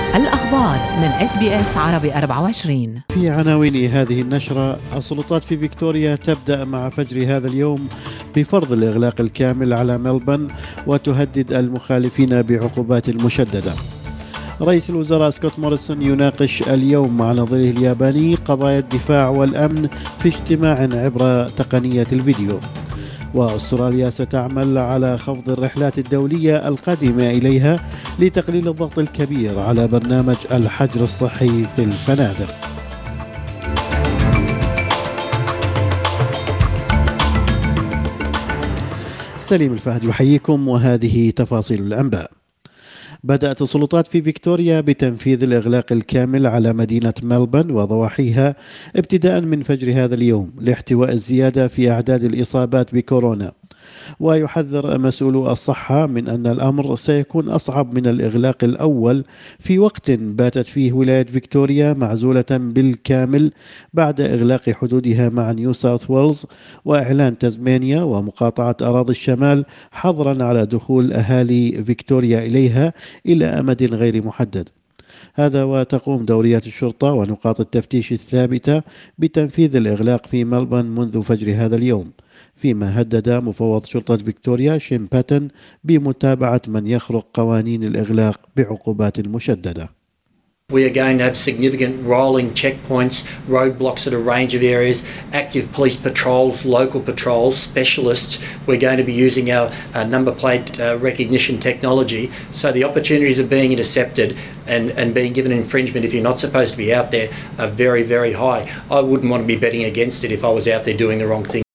الأخبار من SBS عربي 24. في عناوين هذه النشرة: السلطات في فيكتوريا تبدأ مع فجر هذا اليوم بفرض الإغلاق الكامل على ملبن وتهدد المخالفين بعقوبات مشددة. رئيس الوزراء سكوت موريسون يناقش اليوم مع نظيره الياباني قضايا الدفاع والأمن في اجتماع عبر تقنية الفيديو. وأستراليا ستعمل على خفض الرحلات الدولية القادمة إليها لتقليل الضغط الكبير على برنامج الحجر الصحي في الفنادق. سليم الفهد يحييكم وهذه تفاصيل الأنباء. بدأت السلطات في فيكتوريا بتنفيذ الإغلاق الكامل على مدينة ملبن وضواحيها ابتداء من فجر هذا اليوم لاحتواء الزيادة في أعداد الإصابات بكورونا. ويحذر مسؤولو الصحة من أن الأمر سيكون أصعب من الإغلاق الأول في وقت باتت فيه ولاية فيكتوريا معزولة بالكامل بعد إغلاق حدودها مع نيو ساوث ويلز وإعلان تزمانيا ومقاطعة أراضي الشمال حظرا على دخول أهالي فيكتوريا إليها إلى أمد غير محدد. هذا وتقوم دوريات الشرطة ونقاط التفتيش الثابتة بتنفيذ الإغلاق في ملبن منذ فجر هذا اليوم، فيما هدد مفوض شرطة فيكتوريا شيم باتن بمتابعة من يخرق قوانين الإغلاق بعقوبات مشددة. We are going to have significant rolling checkpoints, roadblocks at a range of areas, active police patrols, local patrols, specialists. We're going to be using our number plate recognition technology. So the opportunities of being intercepted and being given infringement if you're not supposed to be out there are very, very high. I wouldn't want to be betting against it if I was out there doing the wrong thing.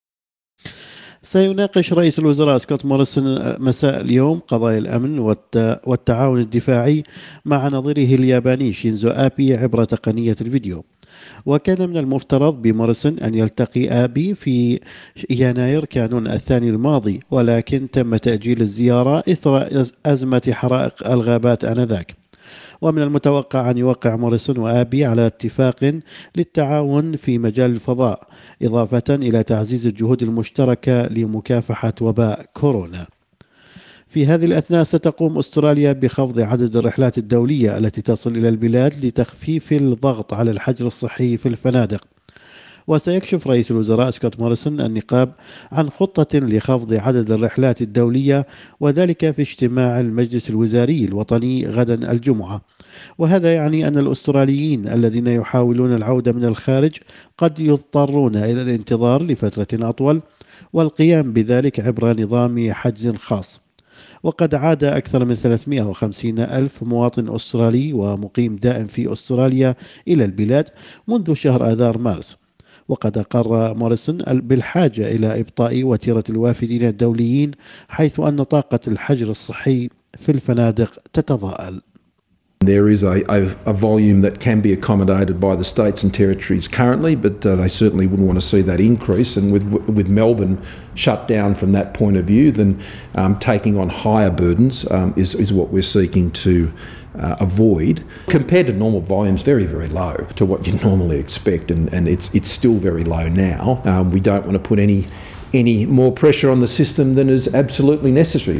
سيناقش رئيس الوزراء سكوت موريسون مساء اليوم قضايا الأمن والتعاون الدفاعي مع نظيره الياباني شينزو آبي عبر تقنية الفيديو. وكان من المفترض بموريسون أن يلتقي آبي في يناير كانون الثاني الماضي، ولكن تم تأجيل الزيارة إثر أزمة حرائق الغابات آنذاك. ومن المتوقع أن يوقع موريسون وآبي على اتفاق للتعاون في مجال الفضاء، إضافة إلى تعزيز الجهود المشتركة لمكافحة وباء كورونا. في هذه الأثناء ستقوم أستراليا بخفض عدد الرحلات الدولية التي تصل إلى البلاد لتخفيف الضغط على الحجر الصحي في الفنادق. وسيكشف رئيس الوزراء سكوت موريسون النقاب عن خطة لخفض عدد الرحلات الدولية، وذلك في اجتماع المجلس الوزاري الوطني غدا الجمعة. وهذا يعني أن الأستراليين الذين يحاولون العودة من الخارج قد يضطرون إلى الانتظار لفترة أطول والقيام بذلك عبر نظام حجز خاص. وقد عاد أكثر من 350 ألف مواطن أسترالي ومقيم دائم في أستراليا إلى البلاد منذ شهر آذار مارس. وقد أقر موريسون بالحاجة إلى إبطاء وتيرة الوافدين الدوليين، حيث أن طاقة الحجر الصحي في الفنادق تتضاءل. There is a volume that can be accommodated by the states and territories currently, but they certainly wouldn't want to see that increase. And with Melbourne shut down from that point of view, then taking on higher burdens is what we're seeking to avoid. Compared to normal volumes, very, very low to what you normally expect, and it's still very low now. We don't want to put any more pressure on the system than is absolutely necessary.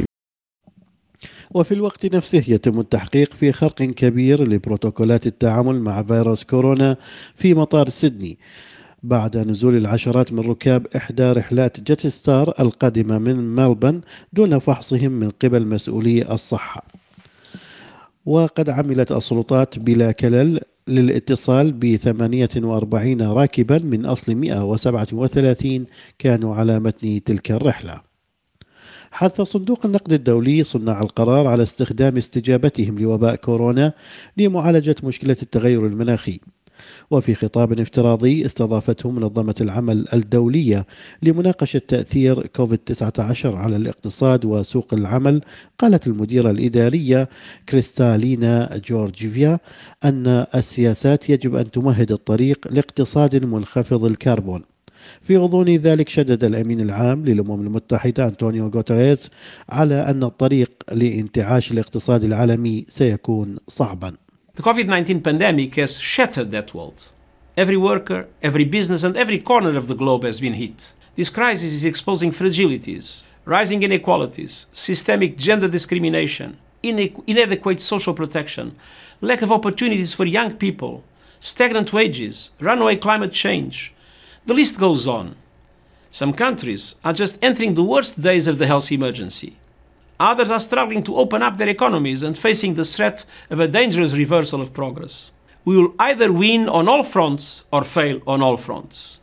وفي الوقت نفسه يتم التحقيق في خرق كبير لبروتوكولات التعامل مع فيروس كورونا في مطار سيدني بعد نزول العشرات من ركاب إحدى رحلات جيت ستار القادمة من ملبن دون فحصهم من قبل مسؤولي الصحة. وقد عملت السلطات بلا كلل للاتصال ب 48 راكبا من أصل 137 كانوا على متن تلك الرحلة. حث صندوق النقد الدولي صناع القرار على استخدام استجابتهم لوباء كورونا لمعالجة مشكلة التغير المناخي. وفي خطاب افتراضي استضافته منظمة العمل الدولية لمناقشة تأثير كوفيد-19 على الاقتصاد وسوق العمل، قالت المديرة الإدارية كريستالينا جورجيفيا أن السياسات يجب أن تمهد الطريق لاقتصاد منخفض الكربون. في غضون ذلك شدد الأمين العام للأمم المتحدة أنطونيو غوتيريز على أن الطريق لانتعاش الاقتصاد العالمي سيكون صعبا. The COVID-19 pandemic has shattered that world. Every worker, every business and every corner of the globe has been hit. This crisis is exposing fragilities, rising inequalities, systemic gender discrimination, inadequate social protection, lack of opportunities for young people, stagnant wages, runaway climate change. The list goes on. Some countries are just entering the worst days of the health emergency. Others are struggling to open up their economies and facing the threat of a dangerous reversal of progress. We will either win on all fronts or fail on all fronts.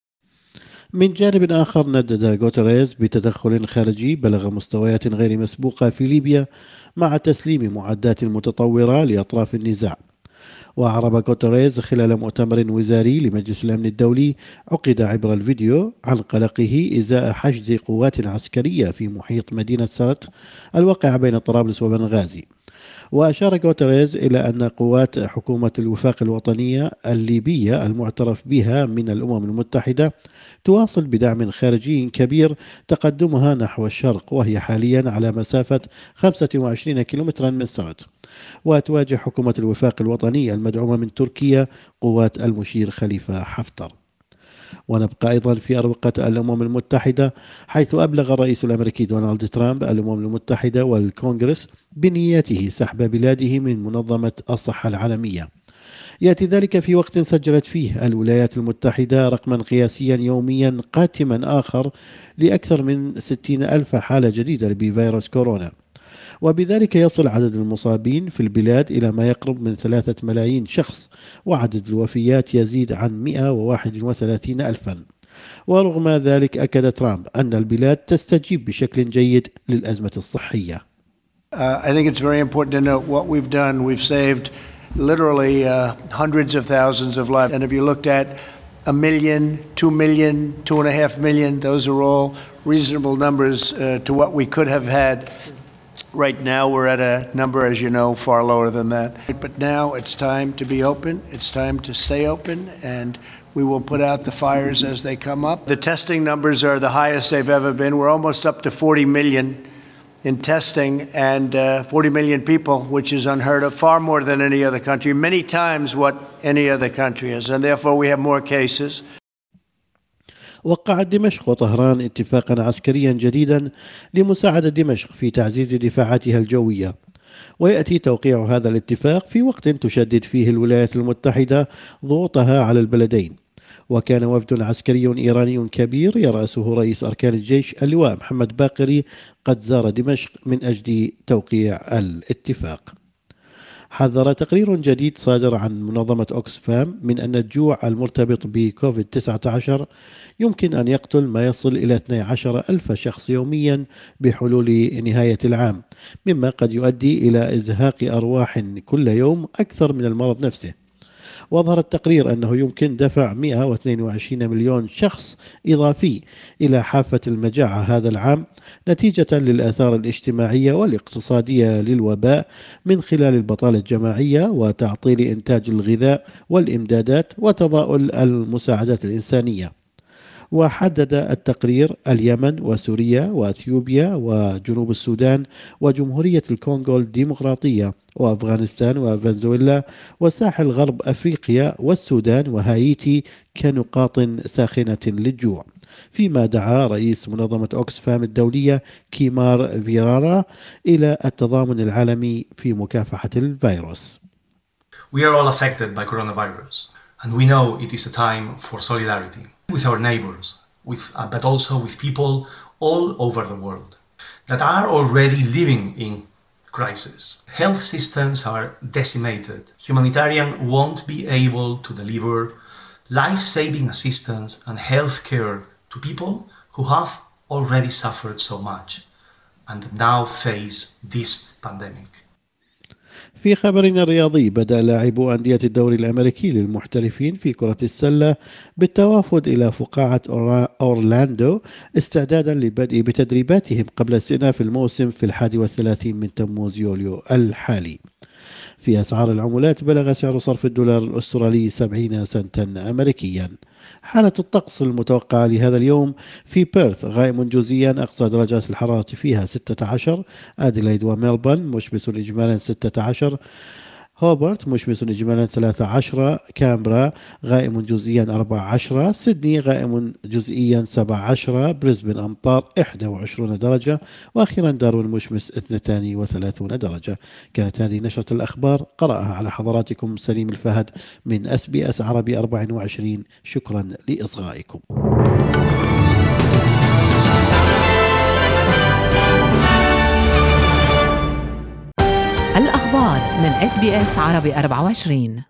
من جانب آخر ندد غوتيريز بتدخل خارجي بلغ مستويات غير مسبوقة في ليبيا مع تسليم معدات متطورة لأطراف النزاع. وأعرب غوتيريز خلال مؤتمر وزاري لمجلس الأمن الدولي عقد عبر الفيديو عن قلقه إزاء حشد قوات عسكرية في محيط مدينة سرت الواقعة بين طرابلس وبنغازي. وأشار غوتيريز إلى أن قوات حكومة الوفاق الوطنية الليبية المعترف بها من الأمم المتحدة تواصل بدعم خارجي كبير تقدمها نحو الشرق، وهي حاليا على مسافة 25 كيلومترا من سرت. وتواجه حكومة الوفاق الوطني المدعومة من تركيا قوات المشير خليفة حفتر. ونبقى أيضا في أروقة الأمم المتحدة، حيث أبلغ الرئيس الأمريكي دونالد ترامب الأمم المتحدة والكونغرس بنيته سحب بلاده من منظمة الصحة العالمية. يأتي ذلك في وقت سجلت فيه الولايات المتحدة رقما قياسيا يوميا قاتما آخر لأكثر من 60,000 حالة جديدة بفيروس كورونا، وبذلك يصل عدد المصابين في البلاد إلى ما يقرب من 3 ملايين شخص، وعدد الوفيات يزيد عن 131,000. ورغم ذلك أكد ترامب أن البلاد تستجيب بشكل جيد للأزمة الصحية. I think it's very important to note what we've done. We've saved literally hundreds of thousands of lives. And if you looked at 1 million, 2 million, 2.5 million, those are all reasonable numbers to what we could have had. Right now we're at a number, as you know, far lower than that. But now it's time to be open. It's time to stay open, and we will put out the fires as they come up. The testing numbers are the highest they've ever been. We're almost up to 40 million in testing, and 40 million people, which is unheard of, far more than any other country, many times what any other country is, and therefore we have more cases. وقعت دمشق وطهران اتفاقا عسكريا جديدا لمساعدة دمشق في تعزيز دفاعاتها الجوية، ويأتي توقيع هذا الاتفاق في وقت تشدد فيه الولايات المتحدة ضغوطها على البلدين. وكان وفد عسكري إيراني كبير يرأسه رئيس أركان الجيش اللواء محمد باقري قد زار دمشق من أجل توقيع الاتفاق. حذر تقرير جديد صادر عن منظمة أوكسفام من أن الجوع المرتبط بكوفيد-19 يمكن أن يقتل ما يصل إلى 12,000 شخص يوميا بحلول نهاية العام، مما قد يؤدي إلى إزهاق أرواح كل يوم أكثر من المرض نفسه. وأظهر التقرير أنه يمكن دفع 122 مليون شخص إضافي إلى حافة المجاعة هذا العام نتيجة للآثار الاجتماعية والاقتصادية للوباء من خلال البطالة الجماعية وتعطيل إنتاج الغذاء والإمدادات وتضاؤل المساعدات الإنسانية. وحدد التقرير اليمن وسوريا وأثيوبيا وجنوب السودان وجمهورية الكونغو الديمقراطية وأفغانستان وفنزويلا وساحل غرب أفريقيا والسودان وهايتي كنقاط ساخنة للجوع، فيما دعا رئيس منظمة أوكسفام الدولية كيمار فيرارا إلى التضامن العالمي في مكافحة الفيروس. We are all affected by coronavirus, and we know it is a time for solidarity with our neighbors, but also with people all over the world that are already living in crisis. Health systems are decimated. Humanitarian won't be able to deliver life-saving assistance and health care to people who have already suffered so much and now face this pandemic. في خبرنا الرياضي، بدأ لاعبو أندية الدوري الأمريكي للمحترفين في كرة السلة بالتوافد إلى فقاعة أورلاندو استعدادا لبدء بتدريباتهم قبل استئناف الموسم في 31 من تموز يوليو الحالي. في أسعار العملات بلغ سعر صرف الدولار الأسترالي 70 سنتا أمريكيا. حالة الطقس المتوقعة لهذا اليوم: في بيرث غائم جزئيا أقصى درجات الحرارة فيها 16، أديلايد وميلبورن مشمس إجمالا 16، هوبرت مشمس إجمالا 13، كامبرا غائم جزئيا 14، سيدني غائم جزئيا 17، بريسبن أمطار 21 درجة، وأخيرا داروين مشمس 32 درجة. كانت هذه نشرة الأخبار قرأها على حضراتكم سليم الفهد من SBS عربي 24. شكرا لإصغائكم. الأخبار من SBS عربي 24.